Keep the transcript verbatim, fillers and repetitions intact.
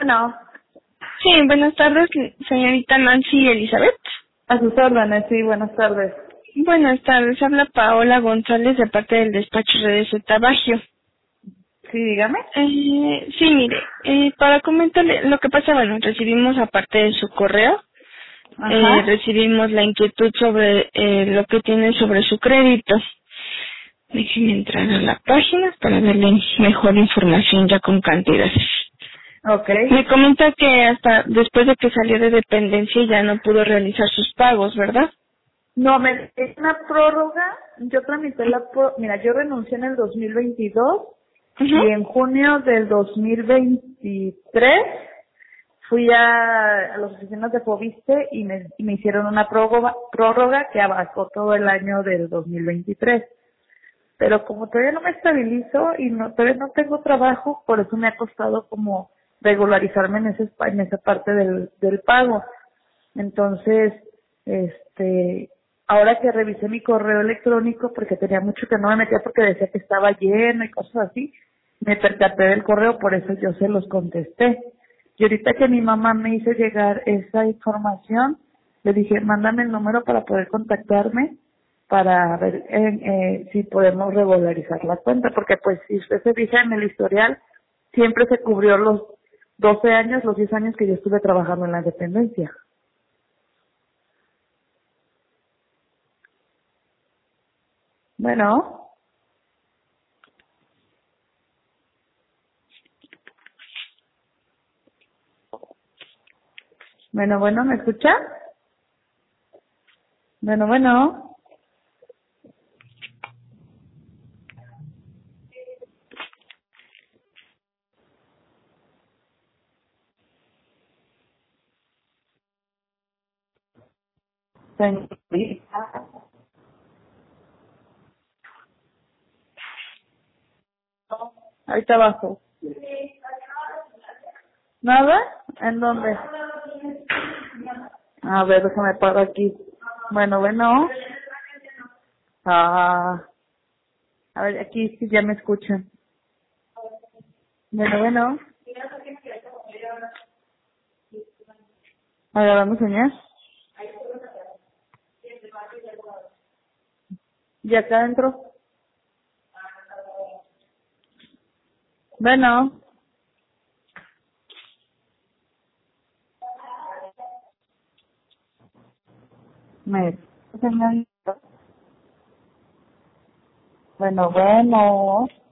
No, Sí, buenas tardes, señorita Nancy Elizabeth. a sus órdenes, sí, buenas tardes. Buenas tardes, habla Paola González de parte del despacho de Z Bagio. Sí, dígame. Eh, sí, mire, eh, para comentarle, lo que pasa, bueno, recibimos aparte de su correo, eh, Ajá. recibimos la inquietud sobre eh, lo que tiene sobre su crédito. Déjeme entrar a la página para darle mejor información ya con cantidades. Ok. Me comenta que hasta después de que salió de dependencia ya no pudo realizar sus pagos, ¿verdad? No, me es una prórroga. Yo tramité la pro- Mira, yo renuncié en el dos mil veintidós Ujú. y en junio del dos mil veintitrés fui a, a las oficinas de Fobiste y me, y me hicieron una prórroga, prórroga que abarcó todo el año del dos mil veintitrés. Pero como todavía no me estabilizo y no todavía no tengo trabajo, por eso me ha costado como regularizarme en ese en esa parte del del pago. Entonces, este, ahora que revisé mi correo electrónico porque tenía mucho que no me metía porque decía que estaba lleno y cosas así, me percaté del correo, por eso yo se los contesté. Y ahorita que mi mamá me hizo llegar esa información, le dije, mándame el número para poder contactarme para ver eh, eh, si podemos regularizar la cuenta, porque pues si usted se fija en el historial, siempre se cubrió los doce años, los diez años que yo estuve trabajando en la dependencia. Bueno, bueno, bueno, ¿me escucha? Bueno, bueno, señorita. Ahorita abajo. ¿Nada? ¿En dónde? A ver, déjame paro aquí. Bueno, bueno. Ah, a ver, aquí sí ya me escuchan. Bueno, bueno. Ahora vamos a enseñar. ¿Y acá adentro? Bueno. ¿Me escuchan? Bueno, bueno.